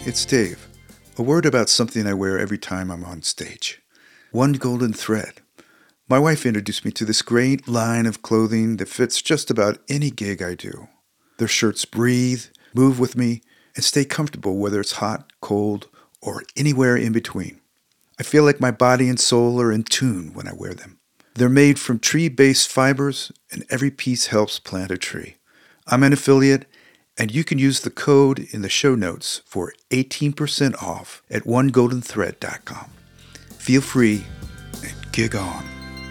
it's Dave. A word about something I wear every time I'm on stage. One golden thread. My wife introduced me to this great line of clothing that fits just about any gig I do. Their shirts breathe, move with me, and stay comfortable whether it's hot, cold, or anywhere in between. I feel like my body and soul are in tune when I wear them. They're made from tree-based fibers, and every piece helps plant a tree. I'm an affiliate, and you can use the code in the show notes for 18% off at onegoldenthread.com. Feel free and gig on.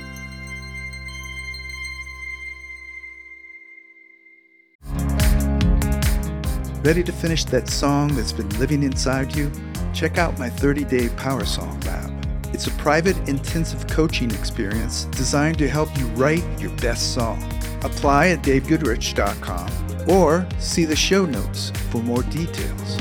Ready to finish that song that's been living inside you? Check out my 30-day Power Song Lab. It's a private, intensive coaching experience designed to help you write your best song. Apply at davegoodrich.com or see the show notes for more details.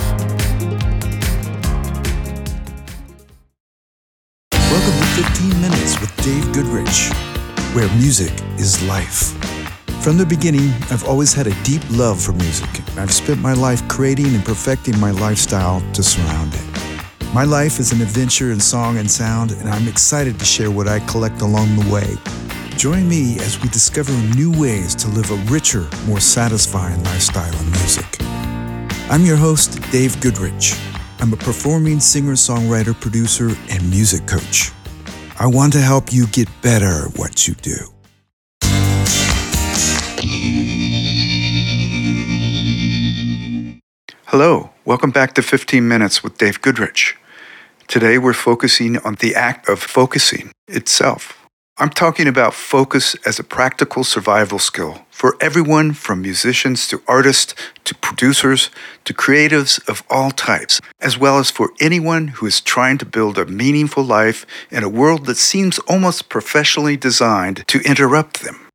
Welcome to 15 Minutes with Dave Goodrich, where music is life. From the beginning, I've always had a deep love for music. I've spent my life creating and perfecting my lifestyle to surround it. My life is an adventure in song and sound, and I'm excited to share what I collect along the way. Join me as we discover new ways to live a richer, more satisfying lifestyle in music. I'm your host, Dave Goodrich. I'm a performing singer, songwriter, producer, and music coach. I want to help you get better at what you do. Hello, welcome back to 15 Minutes with Dave Goodrich. Today we're focusing on the act of focusing itself. I'm talking about focus as a practical survival skill for everyone from musicians to artists to producers to creatives of all types, as well as for anyone who is trying to build a meaningful life in a world that seems almost professionally designed to interrupt them.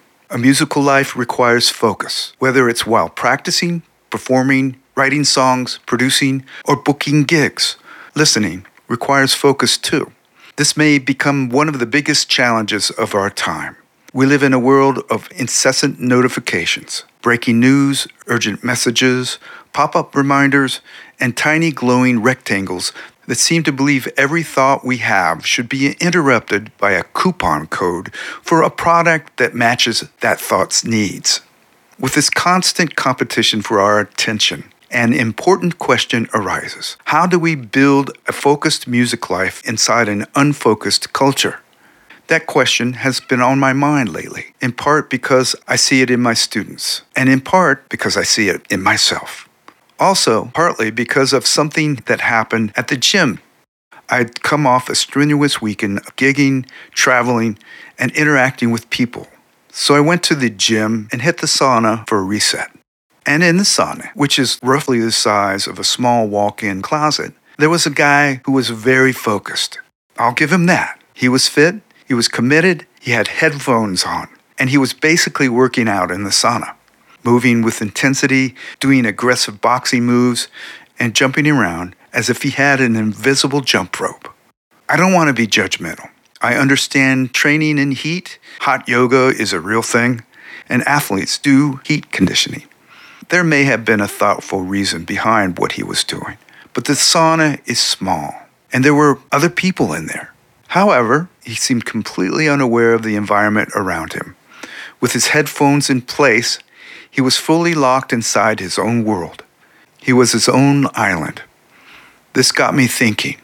A musical life requires focus, whether it's while practicing, performing, writing songs, producing, or booking gigs. Listening requires focus too. This may become one of the biggest challenges of our time. We live in a world of incessant notifications, breaking news, urgent messages, pop-up reminders, and tiny glowing rectangles that seem to believe every thought we have should be interrupted by a coupon code for a product that matches that thought's needs. With this constant competition for our attention, an important question arises. How do we build a focused music life inside an unfocused culture? That question has been on my mind lately, in part because I see it in my students, and in part because I see it in myself. Also, partly because of something that happened at the gym. I'd come off a strenuous weekend of gigging, traveling, and interacting with people. So I went to the gym and hit the sauna for a reset. And in the sauna, which is roughly the size of a small walk-in closet, there was a guy who was very focused. I'll give him that. He was fit, he was committed, he had headphones on, and he was basically working out in the sauna, moving with intensity, doing aggressive boxing moves, and jumping around as if he had an invisible jump rope. I don't want to be judgmental. I understand training in heat, hot yoga is a real thing, and athletes do heat conditioning. There may have been a thoughtful reason behind what he was doing, but the sauna is small, and there were other people in there. However, he seemed completely unaware of the environment around him. With his headphones in place, he was fully locked inside his own world. He was his own island. This got me thinking.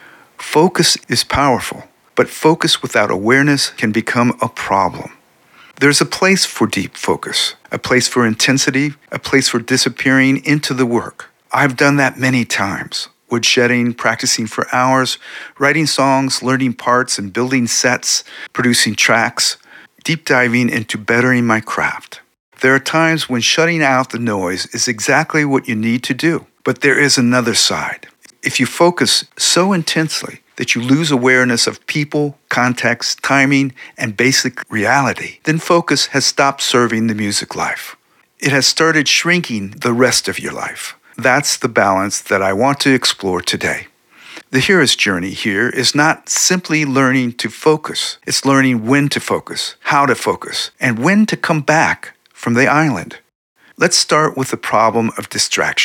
Focus is powerful, but focus without awareness can become a problem. There's a place for deep focus, a place for intensity, a place for disappearing into the work. I've done that many times. Woodshedding, practicing for hours, writing songs, learning parts and building sets, producing tracks, deep diving into bettering my craft. There are times when shutting out the noise is exactly what you need to do. But there is another side. If you focus so intensely that you lose awareness of people, context, timing, and basic reality, then focus has stopped serving the music life. It has started shrinking the rest of your life. That's the balance that I want to explore today. The hero's journey here is not simply learning to focus. It's learning when to focus, how to focus, and when to come back from the island. Let's start with the problem of distraction.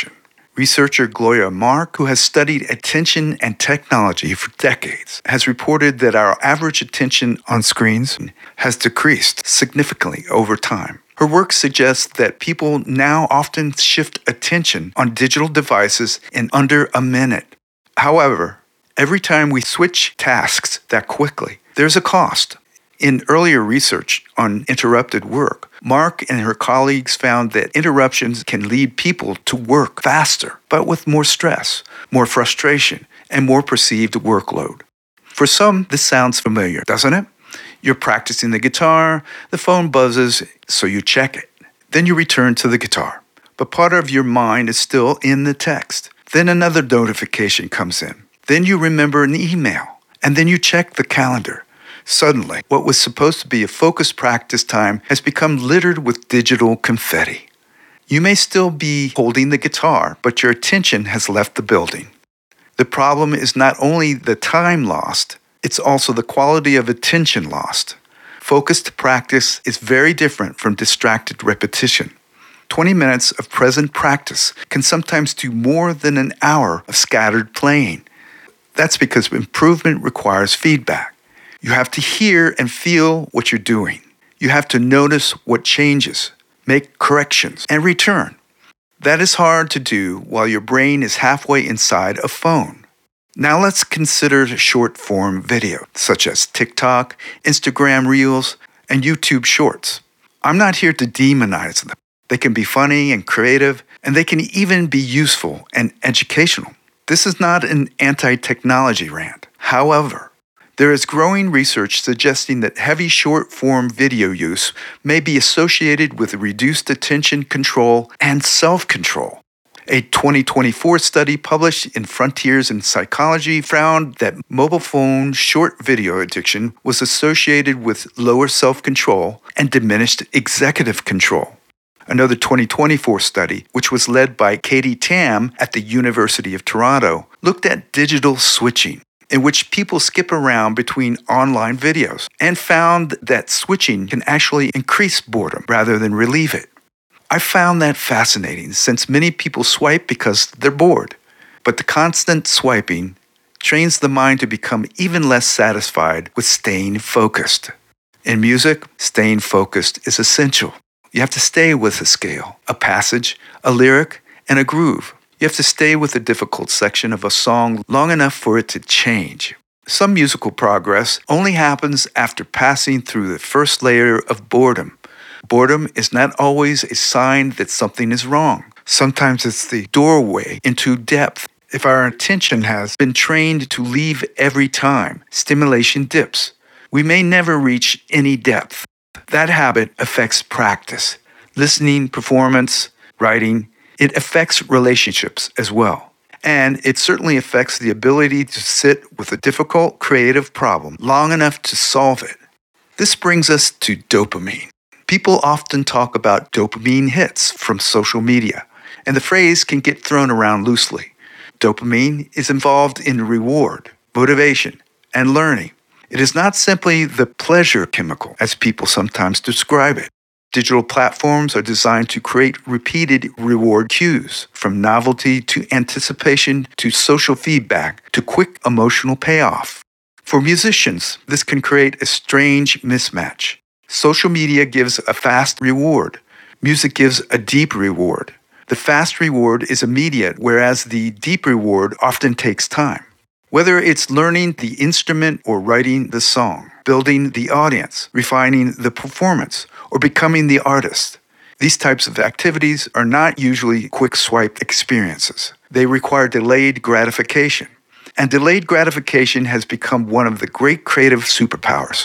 Researcher Gloria Mark, who has studied attention and technology for decades, has reported that our average attention on screens has decreased significantly over time. Her work suggests that people now often shift attention on digital devices in under a minute. However, every time we switch tasks that quickly, there's a cost. In earlier research on interrupted work, Mark and her colleagues found that interruptions can lead people to work faster, but with more stress, more frustration, and more perceived workload. For some, this sounds familiar, doesn't it? You're practicing the guitar, the phone buzzes, so you check it. Then you return to the guitar. But part of your mind is still in the text. Then another notification comes in. Then you remember an email, and then you check the calendar. Suddenly, what was supposed to be a focused practice time has become littered with digital confetti. You may still be holding the guitar, but your attention has left the building. The problem is not only the time lost, it's also the quality of attention lost. Focused practice is very different from distracted repetition. 20 minutes of present practice can sometimes do more than an hour of scattered playing. That's because improvement requires feedback. You have to hear and feel what you're doing. You have to notice what changes, make corrections, and return. That is hard to do while your brain is halfway inside a phone. Now let's consider short-form video, such as TikTok, Instagram Reels, and YouTube Shorts. I'm not here to demonize them. They can be funny and creative, and they can even be useful and educational. This is not an anti-technology rant. However, there is growing research suggesting that heavy short-form video use may be associated with reduced attention control and self-control. A 2024 study published in Frontiers in Psychology found that mobile phone short video addiction was associated with lower self-control and diminished executive control. Another 2024 study, which was led by Katie Tam at the University of Toronto, looked at digital switching, in which people skip around between online videos, and found that switching can actually increase boredom rather than relieve it. I found that fascinating since many people swipe because they're bored, but the constant swiping trains the mind to become even less satisfied with staying focused. In music, staying focused is essential. You have to stay with a scale, a passage, a lyric, and a groove. You have to stay with a difficult section of a song long enough for it to change. Some musical progress only happens after passing through the first layer of boredom. Boredom is not always a sign that something is wrong. Sometimes it's the doorway into depth. If our attention has been trained to leave every time, stimulation dips. We may never reach any depth. That habit affects practice, listening, performance, writing. It affects relationships as well. And it certainly affects the ability to sit with a difficult creative problem long enough to solve it. This brings us to dopamine. People often talk about dopamine hits from social media, and the phrase can get thrown around loosely. Dopamine is involved in reward, motivation, and learning. It is not simply the pleasure chemical, as people sometimes describe it. Digital platforms are designed to create repeated reward cues, from novelty to anticipation to social feedback to quick emotional payoff. For musicians, this can create a strange mismatch. Social media gives a fast reward. Music gives a deep reward. The fast reward is immediate, whereas the deep reward often takes time. Whether it's learning the instrument or writing the song, building the audience, refining the performance, or becoming the artist, these types of activities are not usually quick swipe experiences. They require delayed gratification. And delayed gratification has become one of the great creative superpowers.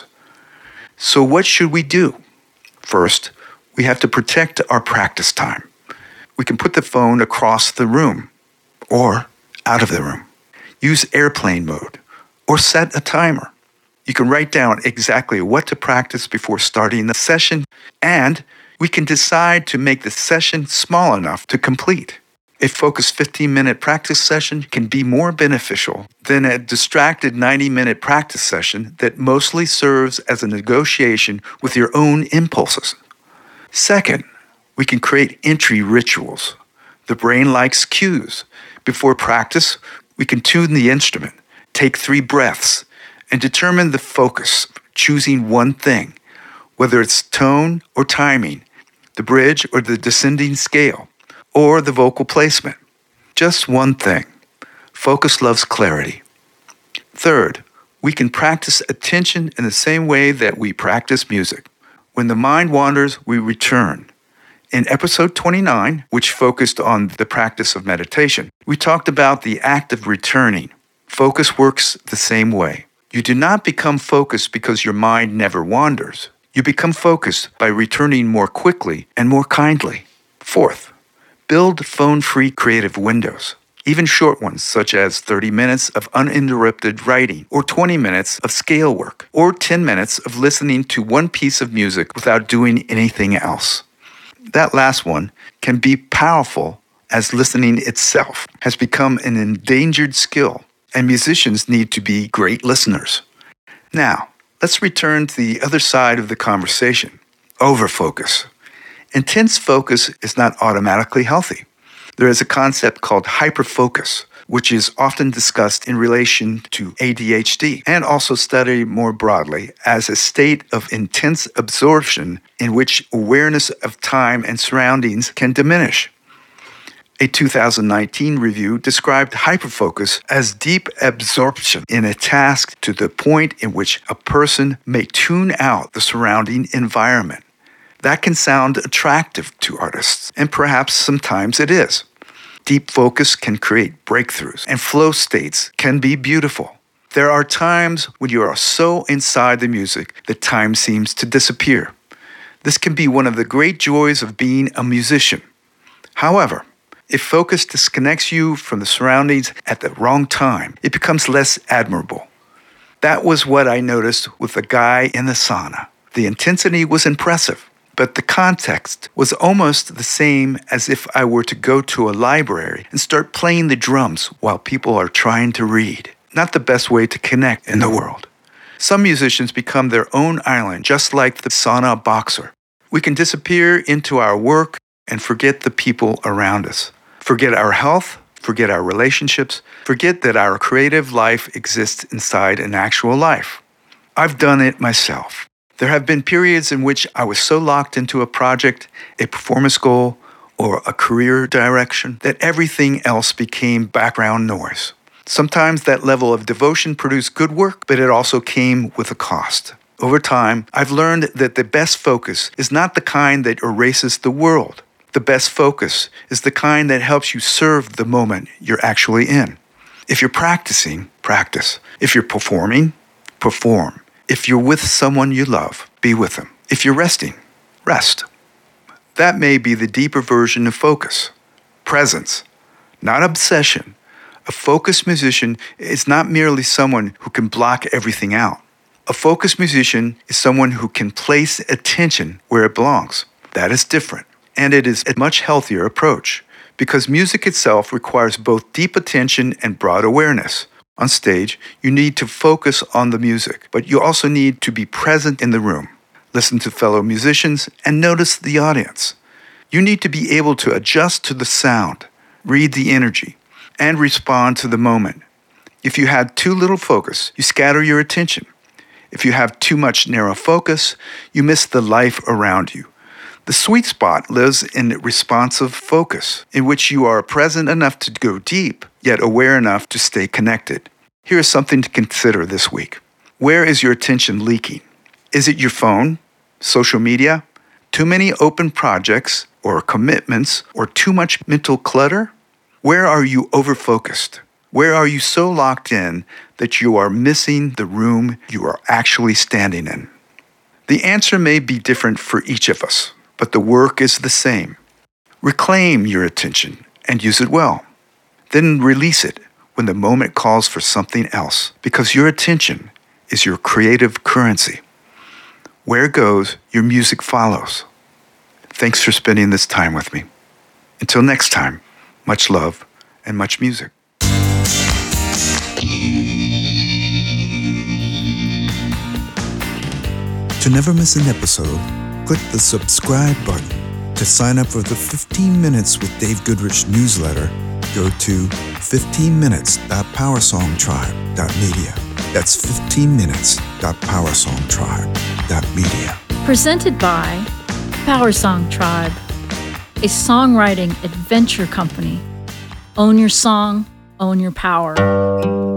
So what should we do? First, we have to protect our practice time. We can put the phone across the room or out of the room. Use airplane mode or set a timer. You can write down exactly what to practice before starting the session, and we can decide to make the session small enough to complete. A focused 15-minute practice session can be more beneficial than a distracted 90-minute practice session that mostly serves as a negotiation with your own impulses. Second, we can create entry rituals. The brain likes cues. Before practice, we can tune the instrument, take 3 breaths, and determine the focus, choosing one thing, whether it's tone or timing, the bridge or the descending scale, or the vocal placement. Just one thing. Focus loves clarity. Third, we can practice attention in the same way that we practice music. When the mind wanders, we return. In episode 29, which focused on the practice of meditation, we talked about the act of returning. Focus works the same way. You do not become focused because your mind never wanders. You become focused by returning more quickly and more kindly. Fourth, build phone-free creative windows, even short ones such as 30 minutes of uninterrupted writing, or 20 minutes of scale work, or 10 minutes of listening to one piece of music without doing anything else. That last one can be powerful as listening itself has become an endangered skill, and musicians need to be great listeners. Now, let's return to the other side of the conversation, overfocus. Intense focus is not automatically healthy. There is a concept called hyperfocus, which is often discussed in relation to ADHD and also studied more broadly as a state of intense absorption in which awareness of time and surroundings can diminish. A 2019 review described hyperfocus as deep absorption in a task to the point in which a person may tune out the surrounding environment. That can sound attractive to artists, and perhaps sometimes it is. Deep focus can create breakthroughs, and flow states can be beautiful. There are times when you are so inside the music that time seems to disappear. This can be one of the great joys of being a musician. However, if focus disconnects you from the surroundings at the wrong time, it becomes less admirable. That was what I noticed with the guy in the sauna. The intensity was impressive, but the context was almost the same as if I were to go to a library and start playing the drums while people are trying to read. Not the best way to connect in the world. Some musicians become their own island, just like the sauna boxer. We can disappear into our work and forget the people around us. Forget our health, forget our relationships, forget that our creative life exists inside an actual life. I've done it myself. There have been periods in which I was so locked into a project, a performance goal, or a career direction that everything else became background noise. Sometimes that level of devotion produced good work, but it also came with a cost. Over time, I've learned that the best focus is not the kind that erases the world. The best focus is the kind that helps you serve the moment you're actually in. If you're practicing, practice. If you're performing, perform. If you're with someone you love, be with them. If you're resting, rest. That may be the deeper version of focus. Presence, not obsession. A focused musician is not merely someone who can block everything out. A focused musician is someone who can place attention where it belongs. That is different, and it is a much healthier approach because music itself requires both deep attention and broad awareness. On stage, you need to focus on the music, but you also need to be present in the room. Listen to fellow musicians and notice the audience. You need to be able to adjust to the sound, read the energy, and respond to the moment. If you have too little focus, you scatter your attention. If you have too much narrow focus, you miss the life around you. The sweet spot lives in responsive focus, in which you are present enough to go deep, yet aware enough to stay connected. Here is something to consider this week. Where is your attention leaking? Is it your phone, social media, too many open projects or commitments, or too much mental clutter? Where are you overfocused? Where are you so locked in that you are missing the room you are actually standing in? The answer may be different for each of us, but the work is the same. Reclaim your attention and use it well. Then release it when the moment calls for something else, because your attention is your creative currency. Where it goes, your music follows. Thanks for spending this time with me. Until next time, much love and much music. To never miss an episode, click the subscribe button. To sign up for the 15 Minutes with Dave Goodrich newsletter, go to 15minutes.powersongtribe.media. That's 15minutes.powersongtribe.media. Presented by Powersong Tribe, a songwriting adventure company. Own your song, own your power.